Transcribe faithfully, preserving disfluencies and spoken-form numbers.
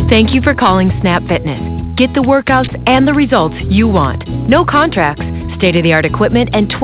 Thank you for calling Snap Fitness. Get the workouts and the results you want. No contracts, state-of-the-art equipment, and